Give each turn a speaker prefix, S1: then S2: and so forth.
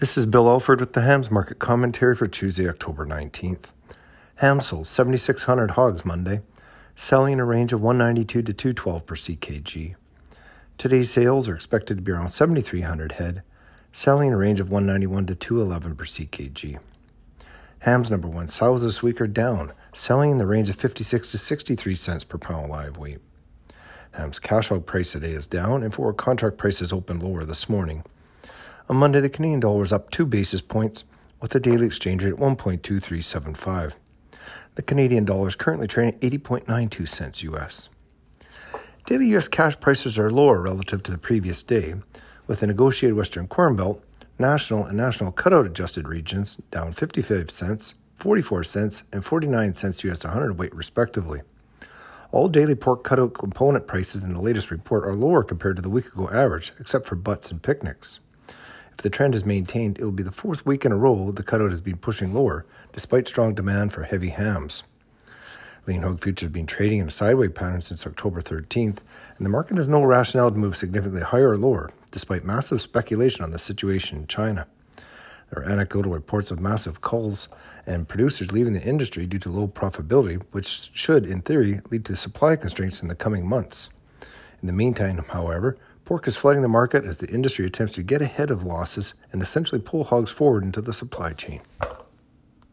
S1: This is Bill Alford with the Hams Market Commentary for Tuesday, October 19th. Hams sold 7,600 hogs Monday, selling in a range of 192 to 212 per CKG. Today's sales are expected to be around 7,300 head, selling in a range of 191 to 211 per CKG. Hams number one sows this week are down, selling in the range of 56 to 63 cents per pound live weight. Hams cash hog price today is down, and forward contract prices opened lower this morning. On Monday, the Canadian dollar was up 2 basis points, with the daily exchange rate at 1.2375. The Canadian dollar is currently trading at 80.92 cents U.S. Daily U.S. cash prices are lower relative to the previous day, with the negotiated Western Corn Belt, national and national cutout adjusted regions down 55 cents, 44 cents, and 49 cents U.S. a hundredweight respectively. All daily pork cutout component prices in the latest report are lower compared to the week ago average, except for butts and picnics. If the trend is maintained, it will be the fourth week in a row the cutout has been pushing lower, despite strong demand for heavy hams. Lean hog futures have been trading in a sideways pattern since October 13th, and the market has no rationale to move significantly higher or lower, despite massive speculation on the situation in China. There are anecdotal reports of massive culls and producers leaving the industry due to low profitability, which should, in theory, lead to supply constraints in the coming months. In the meantime, however, pork is flooding the market as the industry attempts to get ahead of losses and essentially pull hogs forward into the supply chain.